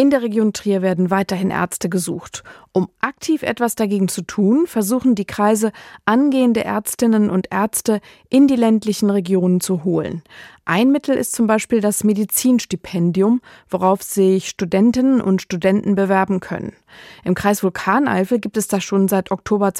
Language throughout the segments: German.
In der Region Trier werden weiterhin Ärzte gesucht. Um aktiv etwas dagegen zu tun, versuchen die Kreise, angehende Ärztinnen und Ärzte in die ländlichen Regionen zu holen. Ein Mittel ist zum Beispiel das Medizinstipendium, worauf sich Studentinnen und Studenten bewerben können. Im Kreis Vulkaneifel gibt es das schon seit Oktober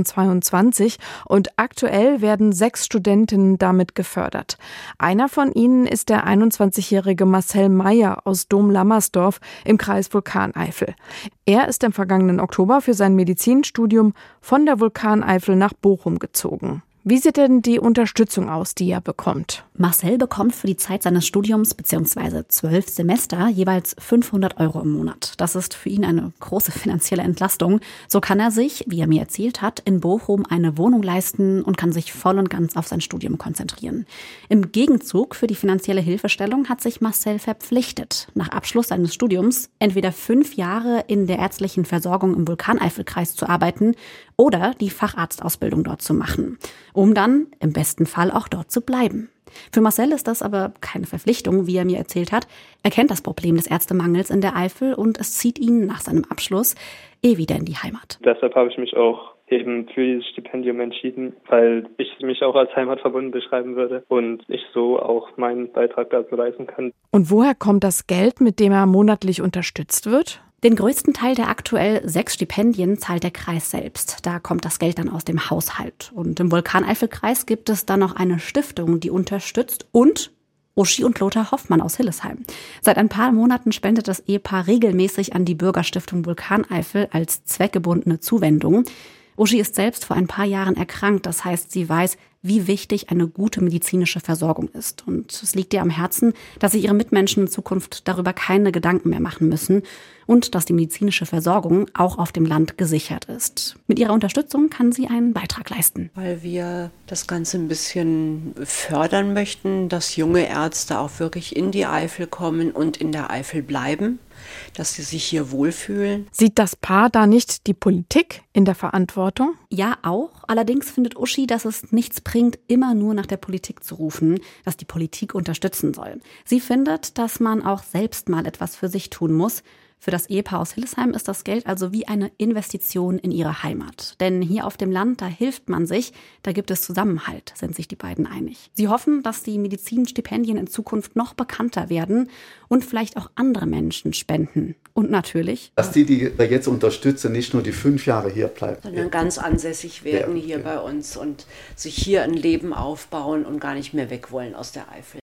2022 und aktuell werden 6 Studentinnen damit gefördert. Einer von ihnen ist der 21-jährige Marcel Meyer aus Dom-Lammersdorf im Kreis Vulkaneifel. Er ist im vergangenen Oktober für sein Medizinstudium von der Vulkaneifel nach Bochum gezogen. Wie sieht denn die Unterstützung aus, die er bekommt? Marcel bekommt für die Zeit seines Studiums bzw. 12 Semester jeweils 500 € im Monat. Das ist für ihn eine große finanzielle Entlastung. So kann er sich, wie er mir erzählt hat, in Bochum eine Wohnung leisten und kann sich voll und ganz auf sein Studium konzentrieren. Im Gegenzug für die finanzielle Hilfestellung hat sich Marcel verpflichtet, nach Abschluss seines Studiums entweder 5 Jahre in der ärztlichen Versorgung im Vulkaneifelkreis zu arbeiten oder die Facharztausbildung dort zu machen, um dann im besten Fall auch dort zu bleiben. Für Marcel ist das aber keine Verpflichtung, wie er mir erzählt hat. Er kennt das Problem des Ärztemangels in der Eifel und es zieht ihn nach seinem Abschluss wieder in die Heimat. Deshalb habe ich mich auch eben für dieses Stipendium entschieden, weil ich mich auch als heimatverbunden beschreiben würde und ich so auch meinen Beitrag dazu leisten kann. Und woher kommt das Geld, mit dem er monatlich unterstützt wird? Den größten Teil der aktuell 6 Stipendien zahlt der Kreis selbst. Da kommt das Geld dann aus dem Haushalt. Und im Vulkaneifelkreis gibt es dann noch eine Stiftung, die unterstützt, und Uschi und Lothar Hoffmann aus Hillesheim. Seit ein paar Monaten spendet das Ehepaar regelmäßig an die Bürgerstiftung Vulkaneifel als zweckgebundene Zuwendung. Uschi ist selbst vor ein paar Jahren erkrankt. Das heißt, sie weiß, wie wichtig eine gute medizinische Versorgung ist. Und es liegt ihr am Herzen, dass sich ihre Mitmenschen in Zukunft darüber keine Gedanken mehr machen müssen und dass die medizinische Versorgung auch auf dem Land gesichert ist. Mit ihrer Unterstützung kann sie einen Beitrag leisten. Weil wir das Ganze ein bisschen fördern möchten, dass junge Ärzte auch wirklich in die Eifel kommen und in der Eifel bleiben, dass sie sich hier wohlfühlen. Sieht das Paar da nicht die Politik in der Verantwortung? Ja, auch. Allerdings findet Uschi, dass es nichts bringt, immer nur nach der Politik zu rufen, was die Politik unterstützen soll. Sie findet, dass man auch selbst mal etwas für sich tun muss. Für das Ehepaar aus Hillesheim ist das Geld also wie eine Investition in ihre Heimat. Denn hier auf dem Land, da hilft man sich, da gibt es Zusammenhalt, sind sich die beiden einig. Sie hoffen, dass die Medizinstipendien in Zukunft noch bekannter werden und vielleicht auch andere Menschen spenden. Und natürlich, dass die wir jetzt unterstützen, nicht nur die 5 Jahre hier bleiben, sondern ganz ansässig werden hier bei uns und sich hier ein Leben aufbauen und gar nicht mehr weg wollen aus der Eifel.